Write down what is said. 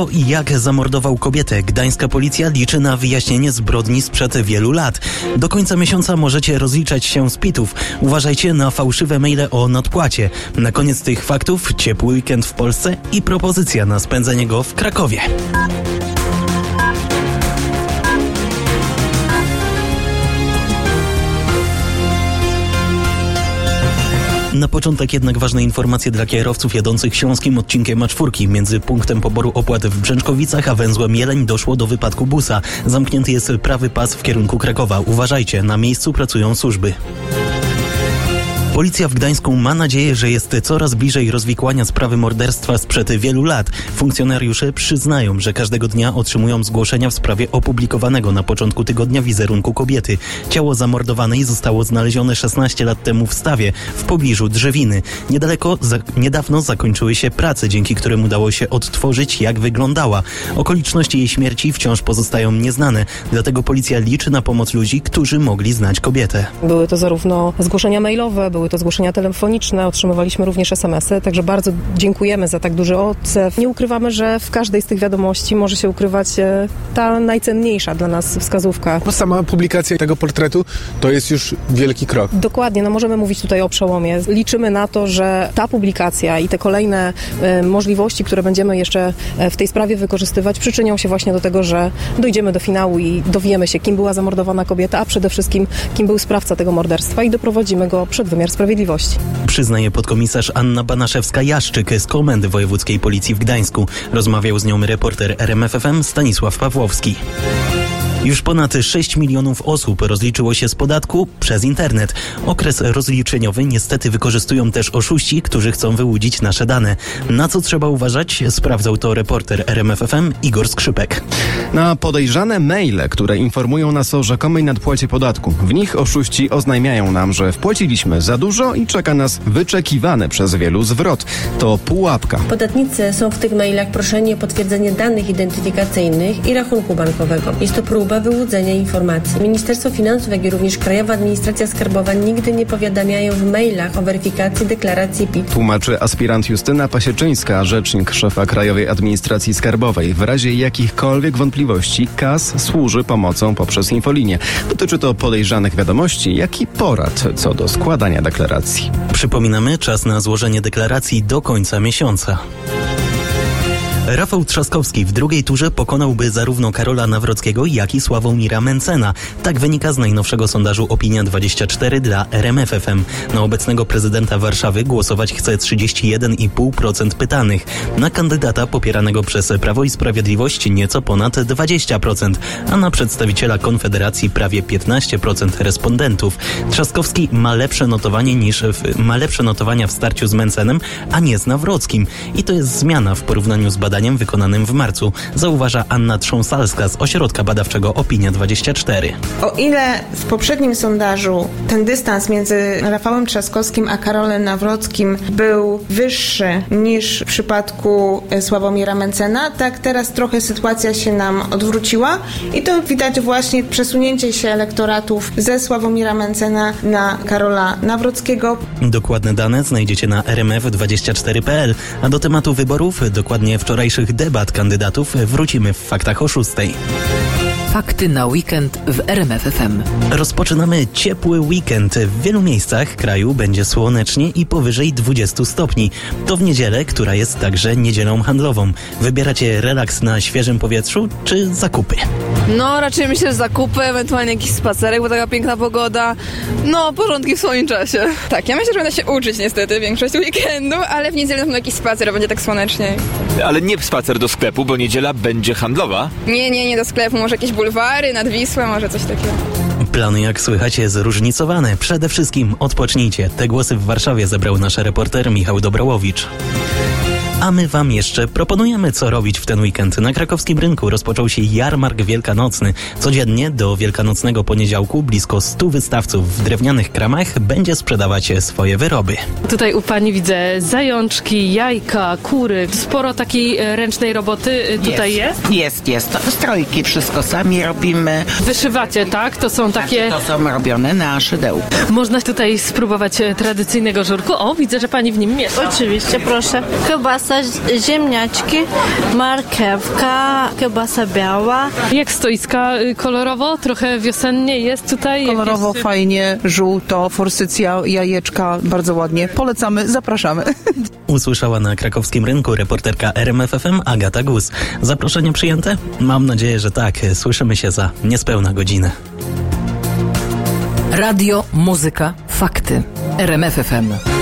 Kto i jak zamordował kobietę? Gdańska policja liczy na wyjaśnienie zbrodni sprzed wielu lat. Do końca miesiąca możecie rozliczać się z PIT-ów. Uważajcie na fałszywe maile o nadpłacie. Na koniec tych faktów ciepły weekend w Polsce i propozycja na spędzenie go w Krakowie. Na początek jednak ważne informacje dla kierowców jadących śląskim odcinkiem A4. Między punktem poboru opłat w Brzęczkowicach a węzłem Jeleń doszło do wypadku busa. Zamknięty jest prawy pas w kierunku Krakowa. Uważajcie, na miejscu pracują służby. Policja w Gdańsku ma nadzieję, że jest coraz bliżej rozwikłania sprawy morderstwa sprzed wielu lat. Funkcjonariusze przyznają, że każdego dnia otrzymują zgłoszenia w sprawie opublikowanego na początku tygodnia wizerunku kobiety. Ciało zamordowanej zostało znalezione 16 lat temu w stawie, w pobliżu Drzewiny. Niedawno zakończyły się prace, dzięki którym udało się odtworzyć, jak wyglądała. Okoliczności jej śmierci wciąż pozostają nieznane, dlatego policja liczy na pomoc ludzi, którzy mogli znać kobietę. Były to zarówno zgłoszenia mailowe, były to zgłoszenia telefoniczne, otrzymywaliśmy również SMS-y, także bardzo dziękujemy za tak duży odzew. Nie ukrywamy, że w każdej z tych wiadomości może się ukrywać ta najcenniejsza dla nas wskazówka. Sama publikacja tego portretu to jest już wielki krok. Dokładnie, możemy mówić tutaj o przełomie. Liczymy na to, że ta publikacja i te kolejne możliwości, które będziemy jeszcze w tej sprawie wykorzystywać, przyczynią się właśnie do tego, że dojdziemy do finału i dowiemy się, kim była zamordowana kobieta, a przede wszystkim, kim był sprawca tego morderstwa i doprowadzimy go przed wymiar sprawiedliwości. Przyznaje podkomisarz Anna Banaszewska-Jaszczyk z Komendy Wojewódzkiej Policji w Gdańsku. Rozmawiał z nią reporter RMF FM Stanisław Pawłowski. Już ponad 6 milionów osób rozliczyło się z podatku przez internet. Okres rozliczeniowy niestety wykorzystują też oszuści, którzy chcą wyłudzić nasze dane. Na co trzeba uważać? Sprawdzał to reporter RMF FM Igor Skrzypek. Na podejrzane maile, które informują nas o rzekomej nadpłacie podatku. W nich oszuści oznajmiają nam, że wpłaciliśmy za dużo i czeka nas wyczekiwany przez wielu zwrot. To pułapka. Podatnicy są w tych mailach proszeni o potwierdzenie danych identyfikacyjnych i rachunku bankowego. Jest to próba wyłudzenia informacji. Ministerstwo Finansów, jak i również Krajowa Administracja Skarbowa nigdy nie powiadamiają w mailach o weryfikacji deklaracji PIT. Tłumaczy aspirant Justyna Pasieczyńska, rzecznik szefa Krajowej Administracji Skarbowej. W razie jakichkolwiek wątpliwości KAS służy pomocą poprzez infolinię. Dotyczy to podejrzanych wiadomości, jak i porad co do składania deklaracji. Przypominamy, czas na złożenie deklaracji do końca miesiąca. Rafał Trzaskowski w drugiej turze pokonałby zarówno Karola Nawrockiego, jak i Sławomira Mencena. Tak wynika z najnowszego sondażu Opinia24 dla RMF FM. Na obecnego prezydenta Warszawy głosować chce 31,5% pytanych. Na kandydata popieranego przez Prawo i Sprawiedliwość nieco ponad 20%, a na przedstawiciela Konfederacji prawie 15% respondentów. Trzaskowski ma lepsze notowania w starciu z Mencenem, a nie z Nawrockim. I to jest zmiana w porównaniu z badaniem wykonanym w marcu, zauważa Anna Trząsalska z Ośrodka Badawczego Opinia24. O ile w poprzednim sondażu ten dystans między Rafałem Trzaskowskim a Karolem Nawrockim był wyższy niż w przypadku Sławomira Mencena, tak teraz trochę sytuacja się nam odwróciła i to widać właśnie przesunięcie się elektoratów ze Sławomira Mencena na Karola Nawrockiego. Dokładne dane znajdziecie na rmf24.pl, a do tematu wyborów, dokładnie wczorajszych debat kandydatów, wrócimy w faktach o 6:00. Fakty na weekend w RMF FM. Rozpoczynamy ciepły weekend. W wielu miejscach kraju będzie słonecznie i powyżej 20 stopni. To w niedzielę, która jest także niedzielą handlową. Wybieracie relaks na świeżym powietrzu czy zakupy? No, raczej myślę, że zakupy, ewentualnie jakiś spacerek, bo taka piękna pogoda. No, porządki w swoim czasie. Tak, ja myślę, że będę się uczyć niestety większość weekendu, ale w niedzielę na pewno jakiś spacer, będzie tak słonecznie. Ale nie spacer do sklepu, bo niedziela będzie handlowa? Nie do sklepu, może jakieś bulwary, nad Wisłą, może coś takiego. Plany, jak słychać, zróżnicowane. Przede wszystkim odpocznijcie. Te głosy w Warszawie zebrał nasz reporter Michał Dobrołowicz. A my wam jeszcze proponujemy, co robić w ten weekend. Na krakowskim rynku rozpoczął się jarmark wielkanocny. Codziennie do wielkanocnego poniedziałku blisko 100 wystawców w drewnianych kramach będzie sprzedawać swoje wyroby. Tutaj u pani widzę zajączki, jajka, kury. Sporo takiej ręcznej roboty tutaj jest? Jest. To strojki, wszystko sami robimy. Wyszywacie, tak? To są takie... To są robione na szydełku. Można tutaj spróbować tradycyjnego żurku. O, widzę, że pani w nim miesza. Oczywiście, proszę. Kiełbasa kiełbasa, ziemniaczki, marchewka, kiełbasa biała. Jak stoiska kolorowo? Trochę wiosennie jest tutaj? Kolorowo, jakieś... fajnie, żółto, forsycja, jajeczka, bardzo ładnie. Polecamy, zapraszamy. Usłyszała na krakowskim rynku reporterka RMFFM Agata Gus. Zaproszenie przyjęte? Mam nadzieję, że tak. Słyszymy się za niespełna godzinę. Radio, muzyka, fakty. RMFFM.